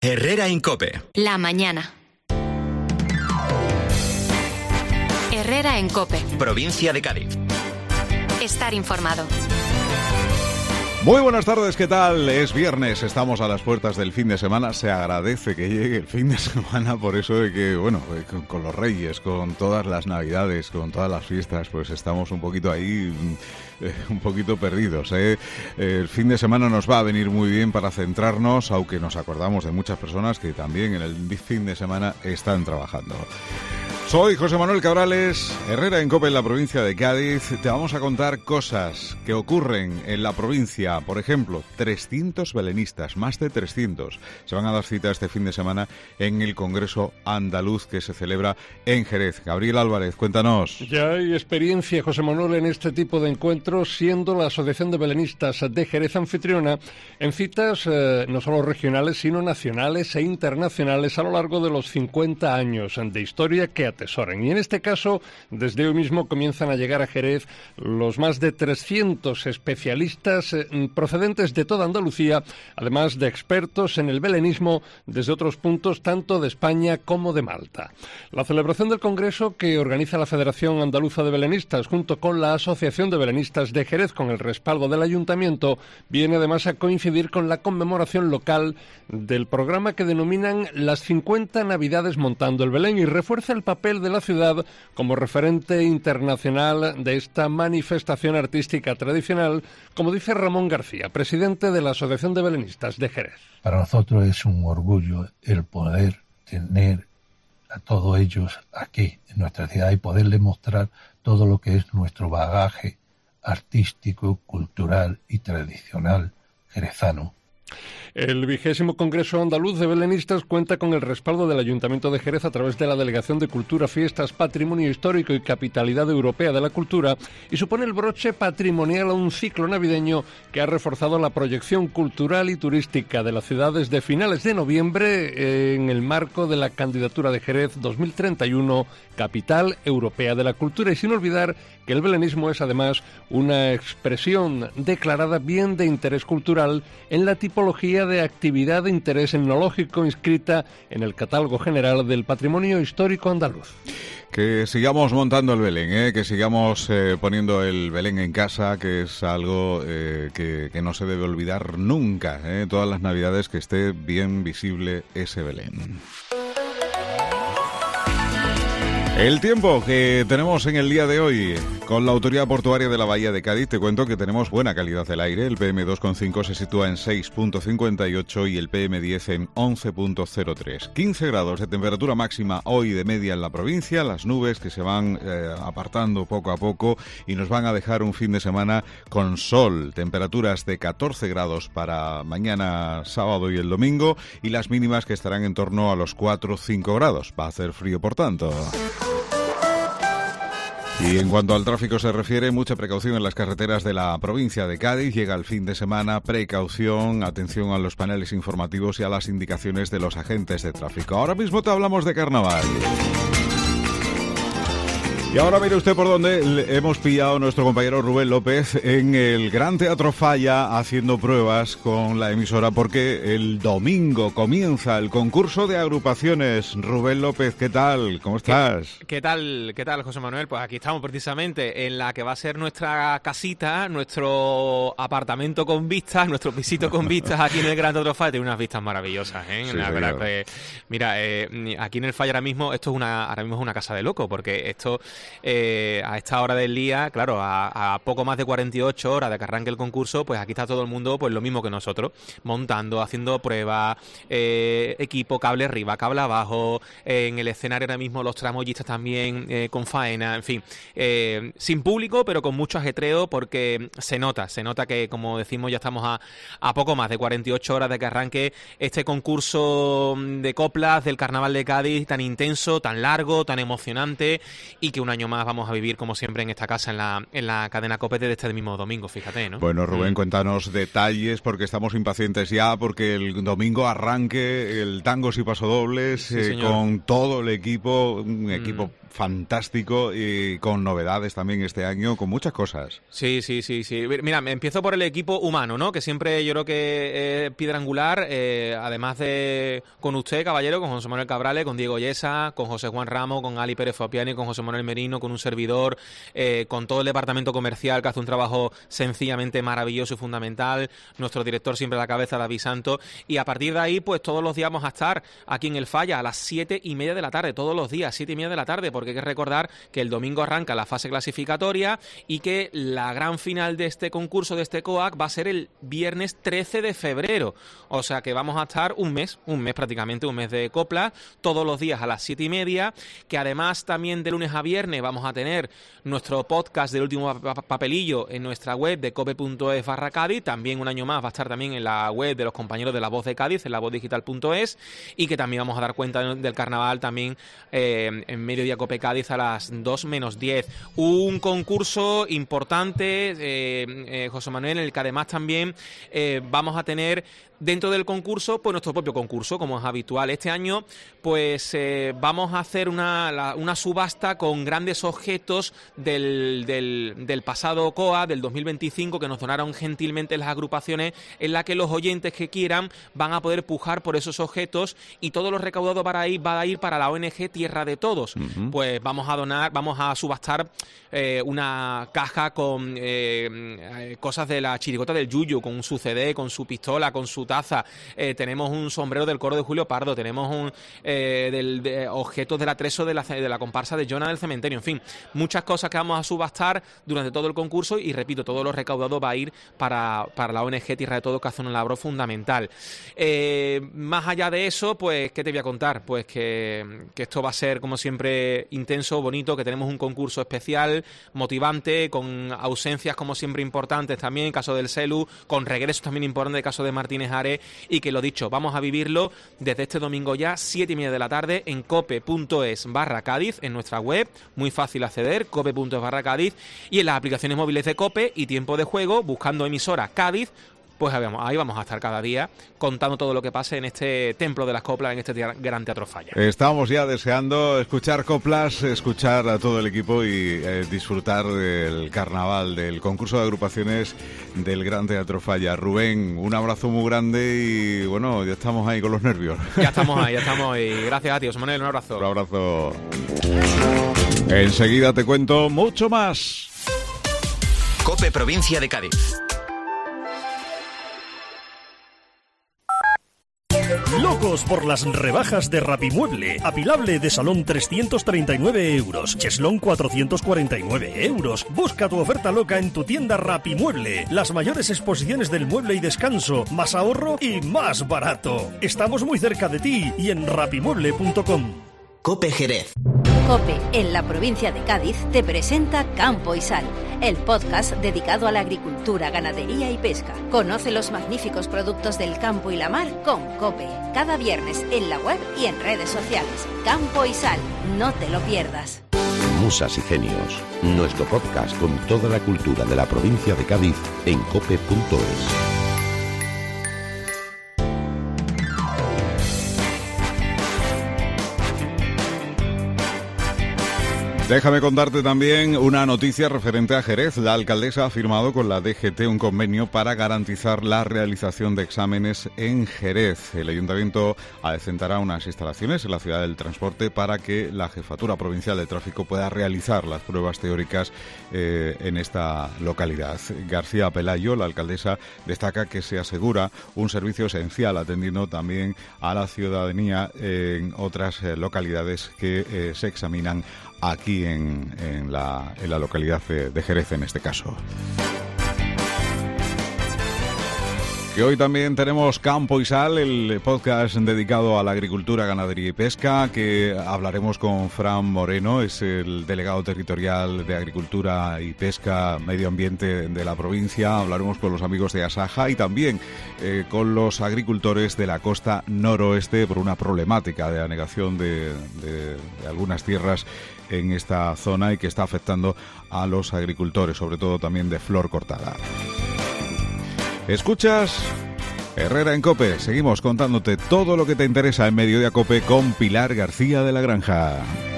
Herrera en COPE. La mañana. Herrera en COPE. Provincia de Cádiz. Estar informado. Muy buenas tardes, ¿qué tal? Es viernes, estamos a las puertas del fin de semana. Se agradece que llegue el fin de semana por eso de que, bueno, con los Reyes, con todas las Navidades, con todas las fiestas, pues estamos un poquito ahí, un poquito perdidos, ¿eh? El fin de semana nos va a venir muy bien para centrarnos, aunque nos acordamos de muchas personas que también en el fin de semana están trabajando. Soy José Manuel Cabrales, Herrera en COPE en la provincia de Cádiz. Te vamos a contar cosas que ocurren en la provincia. Por ejemplo, 300 belenistas, más de 300, se van a dar cita este fin de semana en el Congreso Andaluz que se celebra en Jerez. Gabriel Álvarez, cuéntanos. Ya hay experiencia, José Manuel, en este tipo de encuentros, siendo la Asociación de Belenistas de Jerez anfitriona en citas no solo regionales, sino nacionales e internacionales a lo largo de los 50 años de historia que atesoran. Y en este caso, desde hoy mismo comienzan a llegar a Jerez los más de 300 especialistas procedentes de toda Andalucía, además de expertos en el belenismo desde otros puntos tanto de España como de Malta. La celebración del Congreso que organiza la Federación Andaluza de Belenistas junto con la Asociación de Belenistas de Jerez con el respaldo del Ayuntamiento viene además a coincidir con la conmemoración local del programa que denominan las 50 Navidades montando el Belén y refuerza el papel de la ciudad como referente internacional de esta manifestación artística tradicional, como dice Ramón García, presidente de la Asociación de Belenistas de Jerez. Para nosotros es un orgullo el poder tener a todos ellos aquí en nuestra ciudad y poderles mostrar todo lo que es nuestro bagaje artístico, cultural y tradicional jerezano. El 20º Congreso Andaluz de Belenistas cuenta con el respaldo del Ayuntamiento de Jerez a través de la Delegación de Cultura, Fiestas, Patrimonio Histórico y Capitalidad Europea de la Cultura y supone el broche patrimonial a un ciclo navideño que ha reforzado la proyección cultural y turística de la ciudad desde finales de noviembre en el marco de la candidatura de Jerez 2031 Capital Europea de la Cultura y sin olvidar que el belenismo es además una expresión declarada bien de interés cultural en la tipología de actividad de interés etnológico inscrita en el Catálogo General del Patrimonio Histórico Andaluz. Que sigamos montando el Belén, que sigamos poniendo el Belén en casa, que es algo que no se debe olvidar nunca, todas las Navidades que esté bien visible ese Belén. El tiempo que tenemos en el día de hoy con la Autoridad Portuaria de la Bahía de Cádiz, te cuento que tenemos buena calidad del aire. El PM2,5 se sitúa en 6.58 y el PM10 en 11.03. 15 grados de temperatura máxima hoy de media en la provincia, las nubes que se van apartando poco a poco y nos van a dejar un fin de semana con sol. Temperaturas de 14 grados para mañana sábado y el domingo y las mínimas que estarán en torno a los 4 o 5 grados. Va a hacer frío, por tanto. Y en cuanto al tráfico se refiere, mucha precaución en las carreteras de la provincia de Cádiz. Llega el fin de semana, precaución, atención a los paneles informativos y a las indicaciones de los agentes de tráfico. Ahora mismo te hablamos de carnaval. Y ahora mire usted por dónde hemos pillado a nuestro compañero Rubén López en el Gran Teatro Falla haciendo pruebas con la emisora porque el domingo comienza el concurso de agrupaciones. Rubén López, ¿qué tal? ¿Cómo estás? ¿Qué tal, José Manuel? Pues aquí estamos precisamente en la que va a ser nuestra casita, nuestro apartamento con vistas, nuestro pisito con vistas aquí en el Gran Teatro Falla. Tiene unas vistas maravillosas, ¿eh? Sí, la verdad que, mira, aquí en el Falla ahora mismo es una casa de loco porque esto... a esta hora del día, claro, a poco más de 48 horas de que arranque el concurso, pues aquí está todo el mundo, pues lo mismo que nosotros, montando, haciendo pruebas, equipo, cable arriba, cable abajo, en el escenario ahora mismo los tramoyistas también con faena, en fin, sin público, pero con mucho ajetreo porque se nota que, como decimos, ya estamos a poco más de 48 horas de que arranque este concurso de coplas del Carnaval de Cádiz tan intenso, tan largo, tan emocionante y que un año más vamos a vivir como siempre en esta casa en la cadena COPE de este mismo domingo, fíjate, ¿no? Bueno, Rubén, cuéntanos detalles porque estamos impacientes ya porque el domingo arranque el Tangos y Pasodobles con todo el equipo, un equipo fantástico y con novedades también este año, con muchas cosas. Sí. Mira, empiezo por el equipo humano, ¿no? Que siempre yo creo que es piedra angular, además de con usted, caballero, con José Manuel Cabrales, con Diego Yesa, con José Juan Ramos, con Ali Pérez Fapiani, con José Manuel Merino, con un servidor, con todo el departamento comercial que hace un trabajo sencillamente maravilloso y fundamental, nuestro director siempre a la cabeza, David Santos, y a partir de ahí, pues todos los días vamos a estar aquí en el Falla a las 7:30 de la tarde, todos los días, 7:30 de la tarde, porque hay que recordar que el domingo arranca la fase clasificatoria y que la gran final de este concurso, de este COAC, va a ser el viernes 13 de febrero. O sea que vamos a estar un mes prácticamente, un mes de copla, todos los días a las 7:30, que además también de lunes a viernes vamos a tener nuestro podcast del último papelillo en nuestra web de cope.es/Cádiz, también un año más va a estar también en la web de los compañeros de La Voz de Cádiz, en lavozdigital.es, y que también vamos a dar cuenta del carnaval también en Mediodía Cope Cádiz a las 2 menos 10. Un concurso importante, José Manuel, en el que además también vamos a tener dentro del concurso, pues nuestro propio concurso, como es habitual. Este año, pues vamos a hacer una subasta con grandes objetos del pasado COA, del 2025, que nos donaron gentilmente las agrupaciones, en la que los oyentes que quieran van a poder pujar por esos objetos y todo lo recaudado va a ir para la ONG Tierra de Todos. Uh-huh. Pues vamos a subastar una caja con cosas de la chirigota del Yuyu, con su CD, con su pistola, con su taza, tenemos un sombrero del coro de Julio Pardo, tenemos objetos del atrezo de la comparsa de Jonah del Cementerio, en fin, muchas cosas que vamos a subastar durante todo el concurso y repito, todo lo recaudado va a ir para la ONG Tierra de Todos, que hace una labor fundamental. Más allá de eso, pues, ¿qué te voy a contar? Pues que esto va a ser, como siempre, intenso, bonito, que tenemos un concurso especial, motivante, con ausencias, como siempre, importantes también, en caso del Celu, con regresos también importantes, en caso de Martínez Ares, y que lo dicho, vamos a vivirlo desde este domingo ya, 7:30 de la tarde, en cope.es/Cádiz, en nuestra web, muy fácil acceder, cope.es/Cádiz, y en las aplicaciones móviles de Cope y Tiempo de Juego, buscando emisora Cádiz, pues ahí vamos a estar cada día contando todo lo que pase en este Templo de las Coplas, en este Gran Teatro Falla. Estamos ya deseando escuchar coplas, escuchar a todo el equipo y disfrutar del carnaval, del concurso de agrupaciones del Gran Teatro Falla. Rubén, un abrazo muy grande y bueno, ya estamos ahí con los nervios. Ya estamos ahí. Gracias a ti, José Manuel, un abrazo. Un abrazo. Enseguida te cuento mucho más. Cope Provincia de Cádiz. Locos por las rebajas de Rapimueble. Apilable de salón 339 euros. Cheslón 449 euros. Busca tu oferta loca en tu tienda Rapimueble. Las mayores exposiciones del mueble y descanso. Más ahorro y más barato. Estamos muy cerca de ti y en rapimueble.com. Cope Jerez. COPE, en la provincia de Cádiz, te presenta Campo y Sal, el podcast dedicado a la agricultura, ganadería y pesca. Conoce los magníficos productos del campo y la mar con COPE. Cada viernes en la web y en redes sociales. Campo y Sal, no te lo pierdas. Musas y Genios, nuestro podcast con toda la cultura de la provincia de Cádiz en cope.es. Déjame contarte también una noticia referente a Jerez. La alcaldesa ha firmado con la DGT un convenio para garantizar la realización de exámenes en Jerez. El ayuntamiento adecentará unas instalaciones en la ciudad del transporte para que la Jefatura Provincial de Tráfico pueda realizar las pruebas teóricas en esta localidad. García Pelayo, la alcaldesa, destaca que se asegura un servicio esencial atendiendo también a la ciudadanía en otras localidades que se examinan aquí en la localidad de Jerez, en este caso. Que hoy también tenemos Campo y Sal, el podcast dedicado a la agricultura, ganadería y pesca, que hablaremos con Fran Moreno, es el delegado territorial de Agricultura y Pesca, Medio Ambiente de la provincia. Hablaremos con los amigos de Asaja y también con los agricultores de la costa noroeste por una problemática de anegación de algunas tierras en esta zona y que está afectando a los agricultores, sobre todo también de flor cortada. Escuchas Herrera en Cope. Seguimos contándote todo lo que te interesa en Mediodía Cope con Pilar García de la Granja.